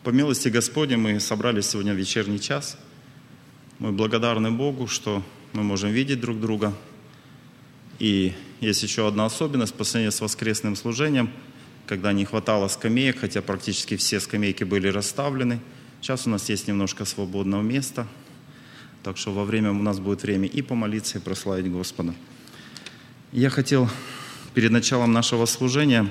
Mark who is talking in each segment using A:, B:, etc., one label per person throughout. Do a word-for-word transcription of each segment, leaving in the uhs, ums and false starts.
A: По милости Господней мы собрались сегодня в вечерний час. Мы благодарны Богу, что мы можем видеть друг друга. И есть еще одна особенность по сравнению с воскресным служением, когда не хватало скамеек, хотя практически все скамейки были расставлены. Сейчас у нас есть немножко свободного места, так что во время у нас будет время и помолиться, и прославить Господа. Я хотел перед началом нашего служения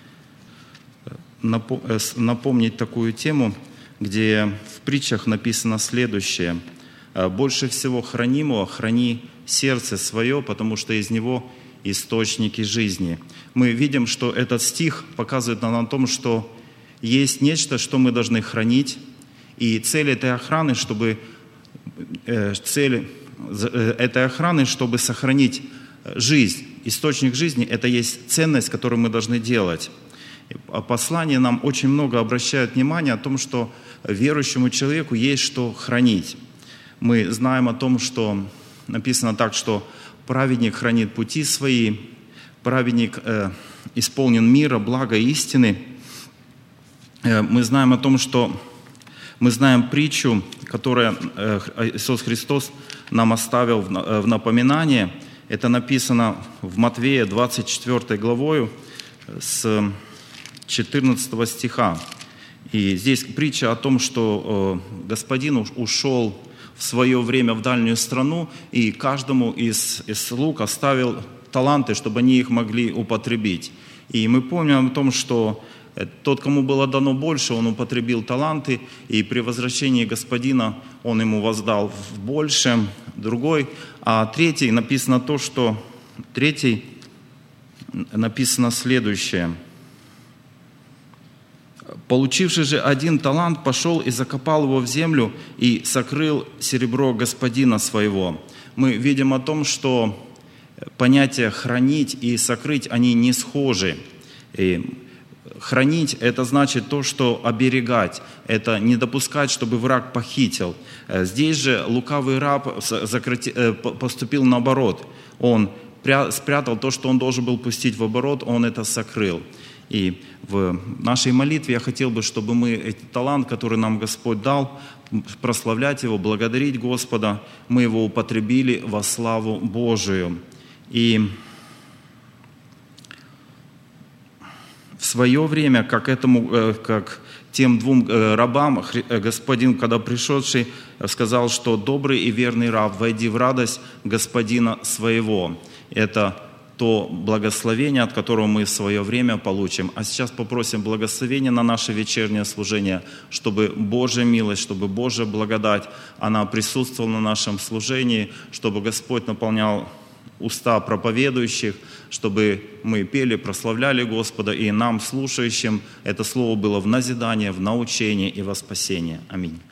A: напомнить такую тему, где в притчах написано следующее. «Больше всего хранимого храни сердце свое, потому что из него источники жизни». Мы видим, что этот стих показывает нам о том, что есть нечто, что мы должны хранить, и цель этой охраны, чтобы, э, цель этой охраны, чтобы сохранить жизнь. Источник жизни – это есть ценность, которую мы должны делать. Послание нам очень много обращает внимание о том, что верующему человеку есть что хранить. Мы знаем о том, что написано так, что праведник хранит пути свои, праведник э, исполнен мира, блага и истины. Э, мы знаем о том, что мы знаем притчу, которую э, Иисус Христос нам оставил в, в напоминание. Это написано в Матвея двадцать четвёртой главою с четырнадцатого стиха. И здесь притча о том, что э, господин ушел в свое время в дальнюю страну, и каждому из, из слуг оставил таланты, чтобы они их могли употребить. И мы помним о том, что тот, кому было дано больше, он употребил таланты, и при возвращении господина он ему воздал в больше, другой. А третий написано то, что третий написано следующее. «Получивший же один талант, пошел и закопал его в землю и сокрыл серебро господина своего». Мы видим о том, что понятия «хранить» и «сокрыть» они не схожи. И хранить – это значит то, что оберегать, это не допускать, чтобы враг похитил. Здесь же лукавый раб поступил наоборот. Он спрятал то, что он должен был пустить в оборот, он это сокрыл. И в нашей молитве я хотел бы, чтобы мы этот талант, который нам Господь дал, прославлять Его, благодарить Господа, мы его употребили во славу Божию. И в свое время, как, этому, как тем двум рабам, господин, когда пришедший, сказал, что «добрый и верный раб, войди в радость господина своего». Это то благословение, от которого мы в свое время получим. А сейчас попросим благословения на наше вечернее служение, чтобы Божья милость, чтобы Божья благодать, она присутствовала на нашем служении, чтобы Господь наполнял уста проповедующих, чтобы мы пели, прославляли Господа, и нам, слушающим, это слово было в назидание, в научение и во спасение. Аминь.